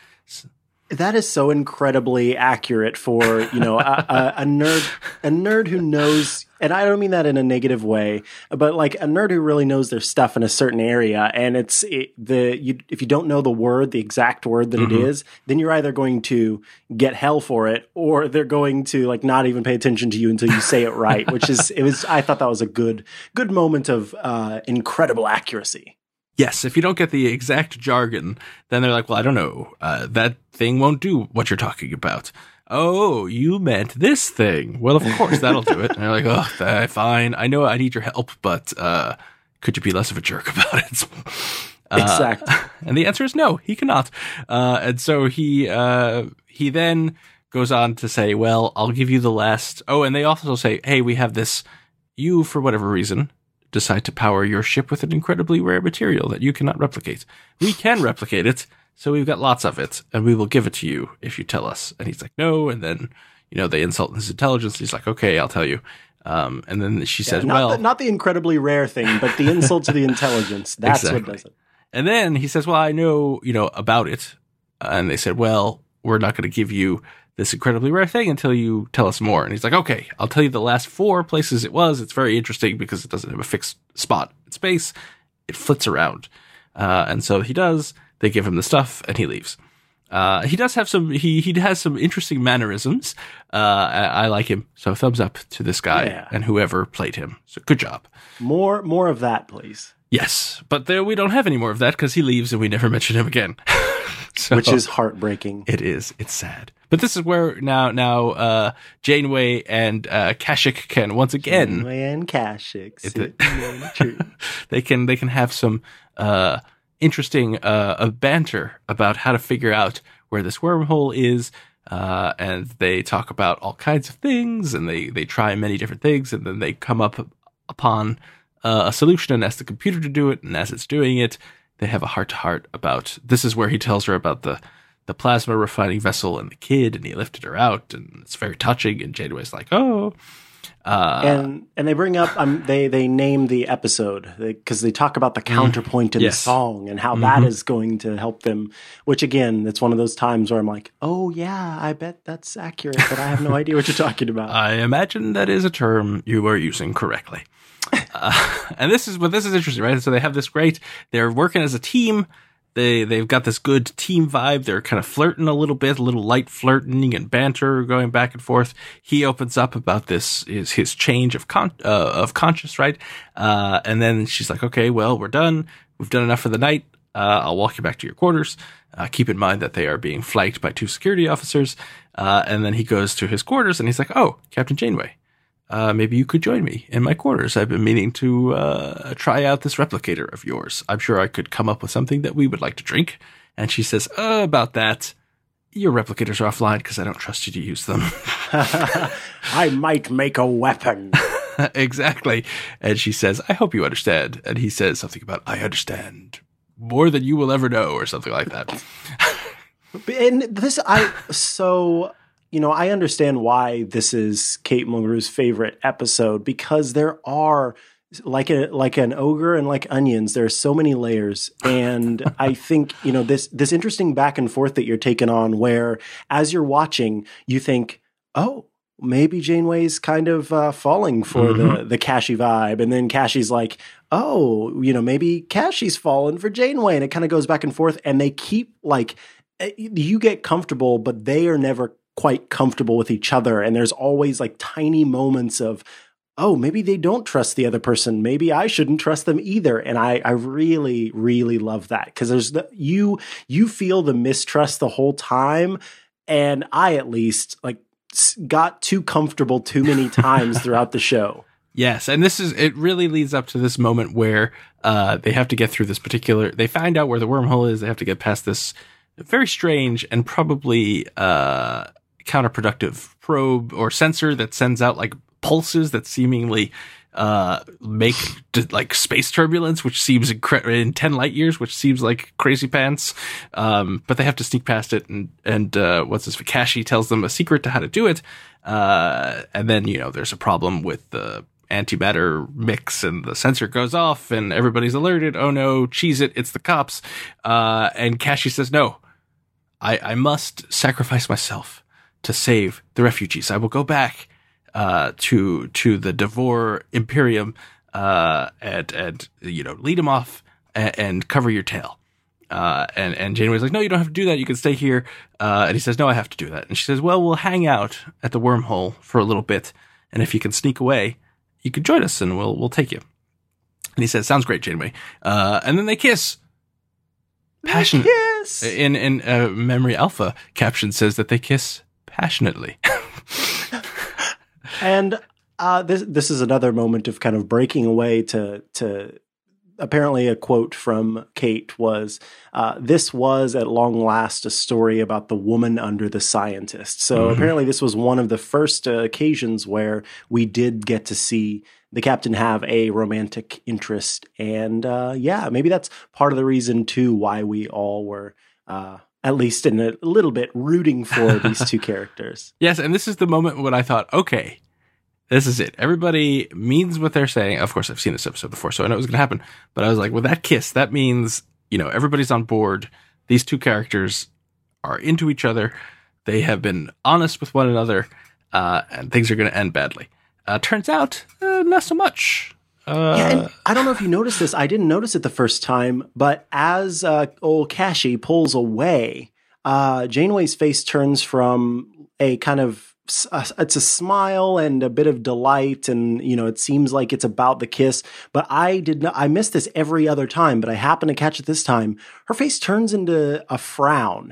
Speaker 2: that is so incredibly accurate for, you know, a, a, a nerd, a nerd who knows, and I don't mean that in a negative way, but like a nerd who really knows their stuff in a certain area. And it's it, the, you, if you don't know the word, the exact word that mm-hmm. it is, then you're either going to get hell for it, or they're going to like not even pay attention to you until you say it right, which is, it was, I thought that was a good, good moment of uh, incredible accuracy.
Speaker 1: Yes, if you don't get the exact jargon, then they're like, well, I don't know. Uh, that thing won't do what you're talking about. Oh, you meant this thing. Well, of course, that'll do it. And they're like, oh, th- fine. I know I need your help, but uh, could you be less of a jerk about it? Uh,
Speaker 2: exactly.
Speaker 1: And the answer is no, he cannot. Uh, and so he uh, he then goes on to say, well, I'll give you the last. Oh, and they also say, hey, we have this. You, for whatever reason, decide to power your ship with an incredibly rare material that you cannot replicate. We can replicate it, so we've got lots of it, and we will give it to you if you tell us. And he's like, no, and then, you know, they insult his intelligence. He's like, okay, I'll tell you. Um, and then she yeah, says,
Speaker 2: not
Speaker 1: well...
Speaker 2: The, not the incredibly rare thing, but the insult to the intelligence. That's
Speaker 1: exactly.
Speaker 2: what does it.
Speaker 1: And then he says, well, I know, you know, about it. And they said, well, we're not going to give you this incredibly rare thing until you tell us more. And he's like, okay, I'll tell you the last four places it was. It's very interesting because it doesn't have a fixed spot in space. It flits around. Uh, and so he does. They give him the stuff and he leaves. Uh, he does have some, he, he has some interesting mannerisms. Uh, I, I like him. So thumbs up to this guy
Speaker 2: Yeah.
Speaker 1: and whoever played him. So good job.
Speaker 2: More, more of that, please.
Speaker 1: Yes. But there, we don't have any more of that because he leaves and we never mention him again. So,
Speaker 2: Which is heartbreaking.
Speaker 1: It is. It's sad. But this is where now, now, uh, Janeway and, uh, Kashyyyk can once again,
Speaker 2: Janeway and Kashyyyk
Speaker 1: It-
Speaker 2: sitting in a tree.
Speaker 1: they can, they can have some, uh, interesting, uh, uh, banter about how to figure out where this wormhole is. Uh, and they talk about all kinds of things and they, they try many different things and then they come up upon, uh, a solution and ask the computer to do it. And as it's doing it, they have a heart to heart about, this is where he tells her about the, the plasma refining vessel and the kid, and he lifted her out, and it's very touching. And Janeway's like, "Oh," uh,
Speaker 2: and and they bring up um, they they name the episode because they, they talk about the counterpoint in
Speaker 1: yes.
Speaker 2: the song and how
Speaker 1: Mm-hmm.
Speaker 2: that is going to help them. Which again, it's one of those times where I'm like, "Oh yeah, I bet that's accurate," but I have no idea what you're talking about.
Speaker 1: I imagine that is a term you are using correctly. uh, and this is what this is interesting, right? So they have this great. They're working as a team. They they've got this good team vibe. They're kind of flirting a little bit, a little light flirting and banter going back and forth. He opens up about this is his change of con uh, of conscious, right? Uh, and then she's like, "Okay, well, we're done. We've done enough for the night. Uh, I'll walk you back to your quarters. Uh, keep in mind that they are being flanked by two security officers." Uh, and then he goes to his quarters and he's like, "Oh, Captain Janeway. Uh, maybe you could join me in my quarters. I've been meaning to uh, try out this replicator of yours. I'm sure I could come up with something that we would like to drink." And she says, uh, about that, your replicators are offline because I don't trust you to use them.
Speaker 2: I might make a weapon.
Speaker 1: Exactly. And she says, "I hope you understand." And he says something about, "I understand more than you will ever know," or something like that.
Speaker 2: And this, I so. You know, I understand why this is Kate Mulgrew's favorite episode because there are like a like an ogre and like onions. There are so many layers, and I think you know this this interesting back and forth that you're taking on, where as you're watching, you think, "Oh, maybe Janeway's kind of uh, falling for
Speaker 1: Mm-hmm.
Speaker 2: the the Cashy vibe," and then Cashy's like, "Oh, you know, maybe Cashy's fallen for Janeway," and it kind of goes back and forth, and they keep like you get comfortable, but they are never quite comfortable with each other. And there's always like tiny moments of, oh, maybe they don't trust the other person. Maybe I shouldn't trust them either. And I, I really, really love that because there's the, you, you feel the mistrust the whole time. And I, at least like got too comfortable too many times throughout the show.
Speaker 1: Yes, and this is it really leads up to this moment where uh, they have to get through this particular, they find out where the wormhole is, they have to get past this very strange and probably uh, counterproductive probe or sensor that sends out like pulses that seemingly uh, make d- like space turbulence, which seems incre- in ten light years, which seems like crazy pants. Um, but they have to sneak past it, and and uh, what's this? Vikashi tells them a secret to how to do it, uh, and then you know there's a problem with the antimatter mix, and the sensor goes off, and everybody's alerted. Oh no, cheese it! It's the cops. Uh, and Kashi says, "No, I I must sacrifice myself to save the refugees. I will go back uh, to to the Devore Imperium uh, and and you know lead them off and, and cover your tail." Uh, and and Janeway's like, "No, you don't have to do that. You can stay here." Uh, and he says, "No, I have to do that." And she says, "Well, we'll hang out at the wormhole for a little bit, and if you can sneak away, you can join us, and we'll we'll take you." And he says, "Sounds great, Janeway." Uh, and then they kiss. Passion.
Speaker 2: Yes.
Speaker 1: In in uh, Memory Alpha caption says that they kiss passionately.
Speaker 2: And uh, this this is another moment of kind of breaking away to to apparently a quote from Kate was, uh, "This was at long last a story about the woman under the scientist." So
Speaker 1: Mm-hmm.
Speaker 2: apparently this was one of the first uh, occasions where we did get to see the captain have a romantic interest. And uh, yeah, maybe that's part of the reason too why we all were uh, at least in a little bit rooting for these two characters.
Speaker 1: Yes, and this is the moment when I thought, okay, this is it. Everybody means what they're saying. Of course, I've seen this episode before, so I know it was going to happen. But I was like, with that kiss, that means, you know, everybody's on board. These two characters are into each other. They have been honest with one another, uh, and things are going to end badly. Uh, turns out, uh, not so much. Uh,
Speaker 2: Yeah, and I don't know if you noticed this. I didn't notice it the first time, but as uh, old Kashi pulls away, uh, Janeway's face turns from a kind of, it's a smile and a bit of delight, and, you know, it seems like it's about the kiss, but I did not, I missed this every other time, but I happened to catch it this time. Her face turns into a frown,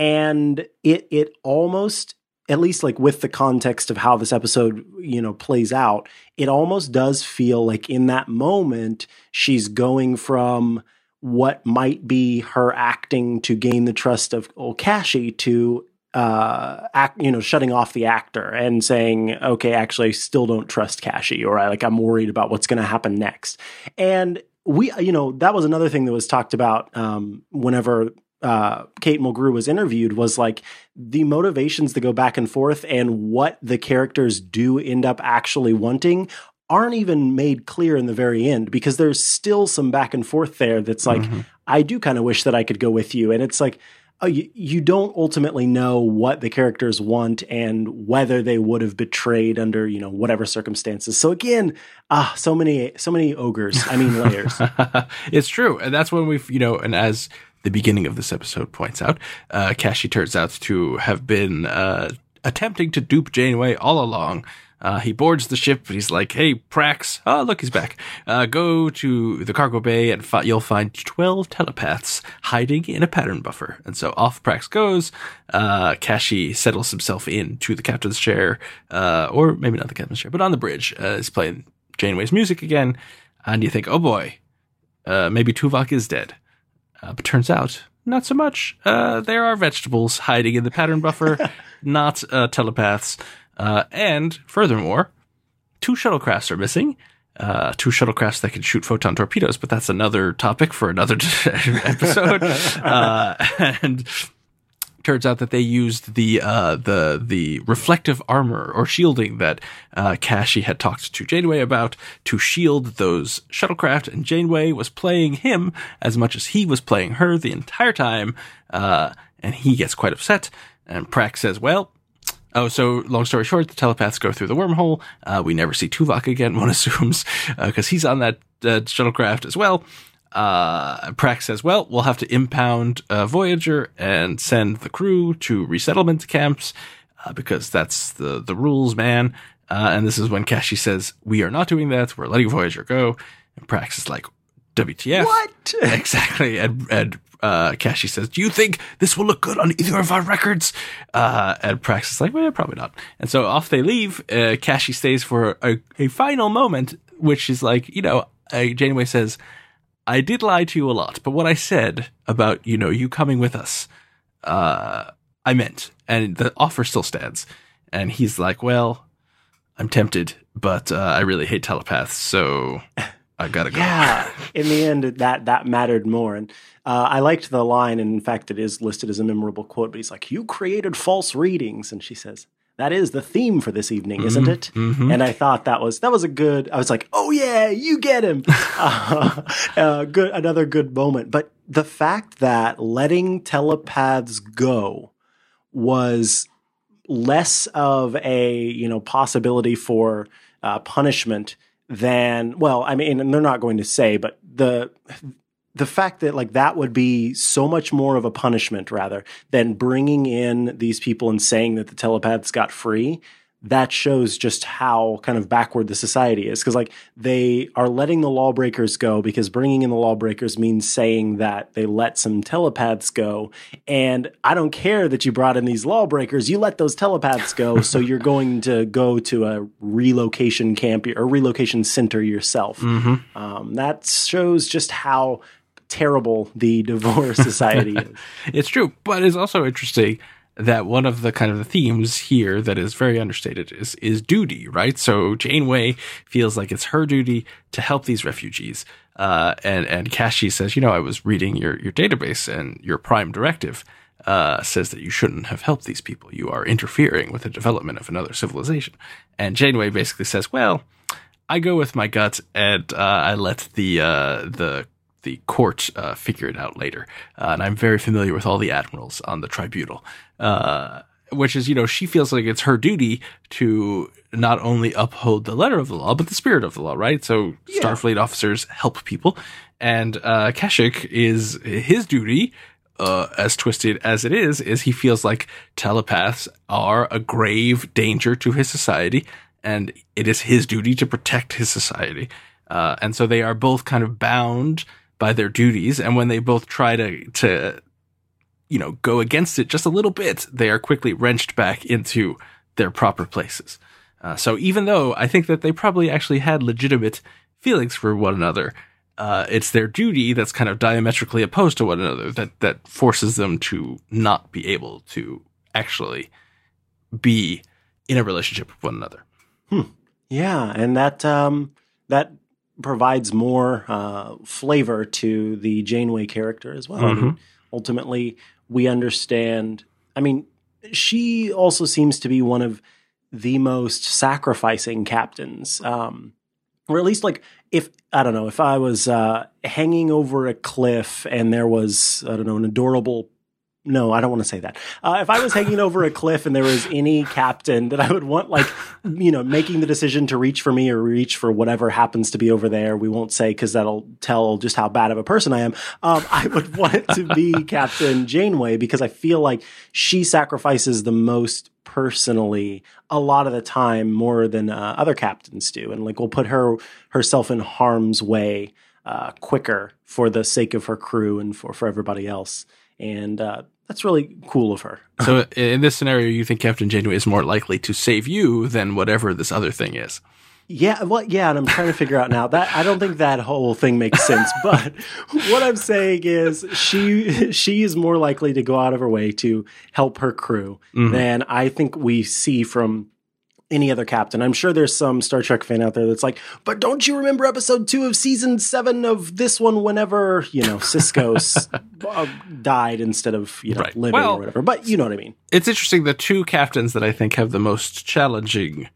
Speaker 2: and it, it almost, at least like with the context of how this episode, you know, plays out, it almost does feel like in that moment, she's going from what might be her acting to gain the trust of old Cassie to, uh, act, you know, shutting off the actor and saying, okay, actually I still don't trust Cassie, or I like, I'm worried about what's going to happen next. And we, you know, that was another thing that was talked about, um, whenever, Uh, Kate Mulgrew was interviewed, was like the motivations that go back and forth and what the characters do end up actually wanting aren't even made clear in the very end, because there's still some back and forth there that's like, mm-hmm. I do kind of wish that I could go with you. And it's like, oh, you, you don't ultimately know what the characters want and whether they would have betrayed under, you know, whatever circumstances. So again, ah, so many, so many ogres, I mean layers.
Speaker 1: It's true. And that's when we've, you know, and as the beginning of this episode points out, uh, Cassie turns out to have been uh, attempting to dupe Janeway all along. Uh, he boards the ship, and he's like, hey, Prax, oh, look, he's back. Uh, go to the cargo bay, and fi- you'll find twelve telepaths hiding in a pattern buffer. And so off Prax goes. Uh, Cassie settles himself into the captain's chair, uh, or maybe not the captain's chair, but on the bridge. Uh, he's playing Janeway's music again, and you think, oh boy, uh, maybe Tuvok is dead. Uh, but turns out, not so much. Uh, there are vegetables hiding in the pattern buffer, not uh, telepaths. Uh, and furthermore, two shuttlecrafts are missing. Uh, two shuttlecrafts that can shoot photon torpedoes, but that's another topic for another episode. uh, and turns out that they used the uh, the the reflective armor or shielding that uh, Cassie had talked to Janeway about to shield those shuttlecraft, and Janeway was playing him as much as he was playing her the entire time, uh, and he gets quite upset. And Prax says, "Well, oh, so long story short, the telepaths go through the wormhole. Uh, we never see Tuvok again, one assumes, because uh, he's on that uh, shuttlecraft as well." Uh, Prax says, well, we'll have to impound uh, Voyager and send the crew to resettlement camps, uh, because that's the, the rules, man. Uh, and this is when Cassie says, we are not doing that. We're letting Voyager go. And Prax is like, W T F?
Speaker 2: What?
Speaker 1: Exactly. And, and uh, Cassie says, do you think this will look good on either of our records? Uh, and Prax is like, well, probably not. And so off they leave. Uh, Cassie stays for a, a final moment, which is like, you know, uh, Janeway says, I did lie to you a lot, but what I said about, you know, you coming with us, uh, I meant, and the offer still stands. And he's like, well, I'm tempted, but, uh, I really hate telepaths, so I gotta go.
Speaker 2: Yeah. In the end, that, that mattered more. And, uh, I liked the line, and in fact, it is listed as a memorable quote, but he's like, you created false readings. And she says, that is the theme for this evening, isn't
Speaker 1: mm-hmm,
Speaker 2: it?
Speaker 1: Mm-hmm.
Speaker 2: And I thought that was that was a good. I was like, oh yeah, you get him. uh, uh, good, another good moment. But the fact that letting telepaths go was less of a you know possibility for uh, punishment than well, I mean, and they're not going to say, but the. The fact that like that would be so much more of a punishment rather than bringing in these people and saying that the telepaths got free, that shows just how kind of backward the society is. Because like they are letting the lawbreakers go because bringing in the lawbreakers means saying that they let some telepaths go. And I don't care that you brought in these lawbreakers. You let those telepaths go. So you're going to go to a relocation camp or relocation center yourself.
Speaker 1: Mm-hmm.
Speaker 2: Um, that shows just how terrible the divorce society is.
Speaker 1: It's true, but it's also interesting that one of the kind of the themes here that is very understated is is duty, right? So Janeway feels like it's her duty to help these refugees, uh, and and Cassie says, you know, I was reading your your database, and your prime directive uh, says that you shouldn't have helped these people. You are interfering with the development of another civilization. And Janeway basically says, well, I go with my gut, and uh, I let the uh, the the court uh, figure it out later. Uh, and I'm very familiar with all the admirals on the tribunal, uh, which is, you know, she feels like it's her duty to not only uphold the letter of the law, but the spirit of the law, right? So yeah. Starfleet officers help people. And uh, Kashyyyk is his duty uh, as twisted as it is, is he feels like telepaths are a grave danger to his society, and it is his duty to protect his society. Uh, and so they are both kind of bound by their duties, and when they both try to, to, you know, go against it just a little bit, they are quickly wrenched back into their proper places. Uh, so even though I think that they probably actually had legitimate feelings for one another, Uh, it's their duty that's kind of diametrically opposed to one another that, that forces them to not be able to actually be in a relationship with one another.
Speaker 2: Hmm. Yeah, and that um, that provides more uh, flavor to the Janeway character as well. Mm-hmm. I mean, ultimately, we understand. I mean, she also seems to be one of the most sacrificing captains. Um, Or at least, like, if, I don't know, if I was uh, hanging over a cliff and there was, I don't know, an adorable, no, I don't want to say that. Uh, if I was hanging over a cliff and there was any captain that I would want, like, you know, making the decision to reach for me or reach for whatever happens to be over there, we won't say because that'll tell just how bad of a person I am. Um, I would want it to be Captain Janeway because I feel like she sacrifices the most personally a lot of the time, more than uh, other captains do, and like will put her herself in harm's way uh, quicker for the sake of her crew and for for everybody else, and uh, that's really cool of her.
Speaker 1: So in this scenario, you think Captain Janeway is more likely to save you than whatever this other thing is?
Speaker 2: Yeah, well, yeah, and I'm trying to figure out now that I don't think that whole thing makes sense. But what I'm saying is, she she is more likely to go out of her way to help her crew mm-hmm. than I think we see from any other captain. I'm sure there's some Star Trek fan out there that's like, but don't you remember episode two of season seven of this one? Whenever you know Sisko uh, died instead of you know
Speaker 1: right.
Speaker 2: living
Speaker 1: well,
Speaker 2: or whatever. But you know what I mean.
Speaker 1: It's interesting. The two captains that I think have the most challenging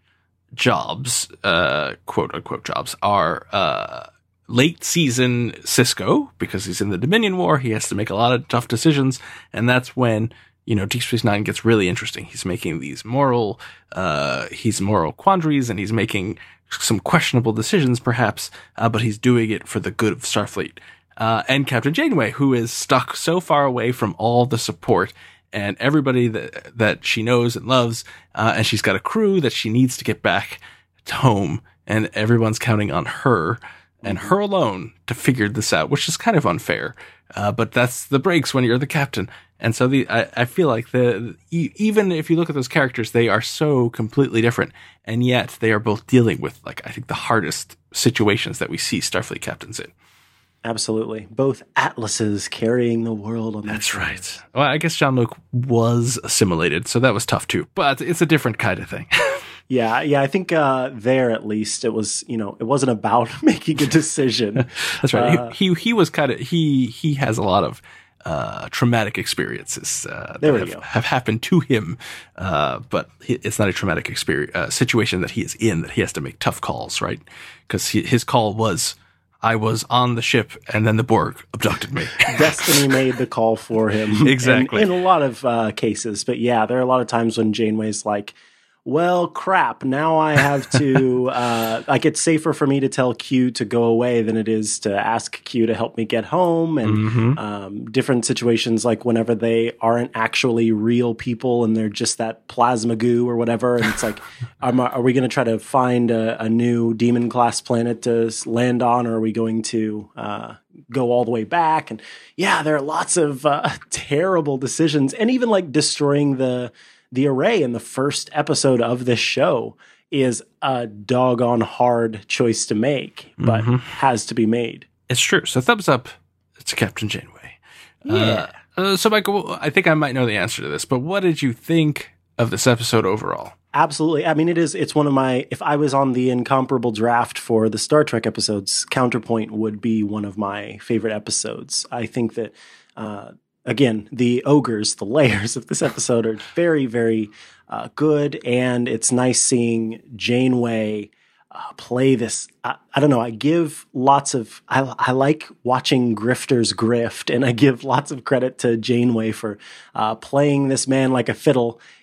Speaker 1: jobs, uh, quote unquote jobs, are uh, late season Sisko, because he's in the Dominion War. He has to make a lot of tough decisions, and that's when you know Deep Space Nine gets really interesting. He's making these moral, uh, he's moral quandaries, and he's making some questionable decisions, perhaps, uh, but he's doing it for the good of Starfleet. Uh, and Captain Janeway, who is stuck so far away from all the support and everybody that that she knows and loves, uh, and she's got a crew that she needs to get back to home, and everyone's counting on her and her alone to figure this out, which is kind of unfair. Uh, but that's the breaks when you're the captain. And so the I, I feel like the even if you look at those characters, they are so completely different, and yet they are both dealing with, like, I think the hardest situations that we see Starfleet captains in.
Speaker 2: Absolutely. Both atlases carrying the world on their
Speaker 1: That's
Speaker 2: shoulders.
Speaker 1: right. Well, I guess Jean-Luc was assimilated, so that was tough too. But it's a different kind of thing.
Speaker 2: yeah, yeah. I think uh, there, at least, it was, you know, it wasn't about making a decision.
Speaker 1: That's right.
Speaker 2: Uh,
Speaker 1: he, he he was kind of, he he has a lot of uh, traumatic experiences uh,
Speaker 2: there
Speaker 1: that
Speaker 2: we
Speaker 1: have,
Speaker 2: go.
Speaker 1: have happened to him, uh, but it's not a traumatic experience, uh, situation that he is in, that he has to make tough calls, right? Because his call was, I was on the ship, and then the Borg abducted me.
Speaker 2: Destiny made the call for him.
Speaker 1: Exactly.
Speaker 2: In, in a lot of uh, cases. But yeah, there are a lot of times when Janeway's like, well, crap, now I have to, uh, like, it's safer for me to tell Q to go away than it is to ask Q to help me get home. And
Speaker 1: mm-hmm.
Speaker 2: um, different situations, like whenever they aren't actually real people and they're just that plasma goo or whatever. And it's like, are, are we going to try to find a, a new demon class planet to land on, or are we going to uh, go all the way back? And yeah, there are lots of uh, terrible decisions, and even like destroying the The array in the first episode of this show is a doggone hard choice to make, but
Speaker 1: mm-hmm.
Speaker 2: has to be made.
Speaker 1: It's true. So thumbs up to Captain Janeway.
Speaker 2: Yeah.
Speaker 1: Uh, uh, so, Michael, I think I might know the answer to this, but what did you think of this episode overall?
Speaker 2: Absolutely. I mean, it is, it's one of my, if I was on the incomparable draft for the Star Trek episodes, Counterpoint would be one of my favorite episodes. I think that, uh, Again, the ogres, the layers of this episode are very, very uh, good, and it's nice seeing Janeway uh, play this. I, I don't know. I give lots of. I, I like watching grifters grift, and I give lots of credit to Janeway for uh, playing this man like a fiddle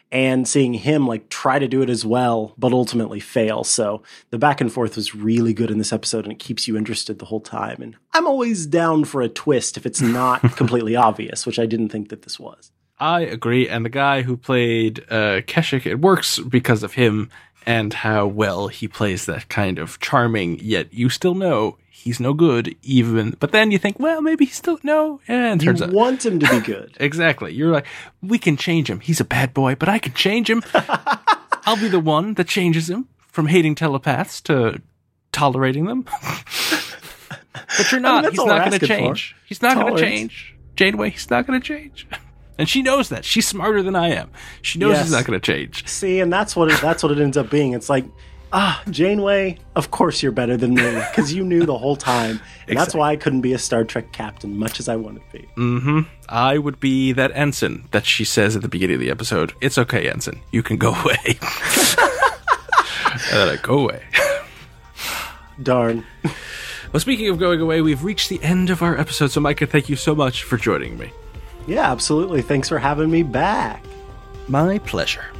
Speaker 2: and seeing him like try to do it as well, but ultimately fail. So the back and forth was really good in this episode, and it keeps you interested the whole time. And I'm always down for a twist if it's not completely obvious, which I didn't think that this was.
Speaker 1: I agree. And the guy who played uh, Keshik, it works because of him and how well he plays that kind of charming, yet you still know he's no good, even. But then you think, well, maybe he's still no. And
Speaker 2: you
Speaker 1: turns out,
Speaker 2: want him to be good.
Speaker 1: Exactly. You're like, we can change him. He's a bad boy, but I can change him. I'll be the one that changes him from hating telepaths to tolerating them. But you're not.
Speaker 2: I mean,
Speaker 1: he's not going to change.
Speaker 2: For.
Speaker 1: He's not going to
Speaker 2: Tolerance.
Speaker 1: change. Janeway, he's not going to change. And she knows that. She's smarter than I am. She knows
Speaker 2: Yes.
Speaker 1: he's not going to change.
Speaker 2: See, and that's what it, that's what it ends up being. It's like, ah, Janeway, of course you're better than me, because you knew the whole time. And that's
Speaker 1: Exactly.
Speaker 2: why I couldn't be a Star Trek captain, much as I wanted to be.
Speaker 1: Mm-hmm. I would be that ensign that she says at the beginning of the episode. It's okay, ensign. You can go away. And then I go away.
Speaker 2: Darn.
Speaker 1: Well, speaking of going away, we've reached the end of our episode. So, Micah, thank you so much for joining me.
Speaker 2: Yeah, absolutely. Thanks for having me back.
Speaker 1: My pleasure.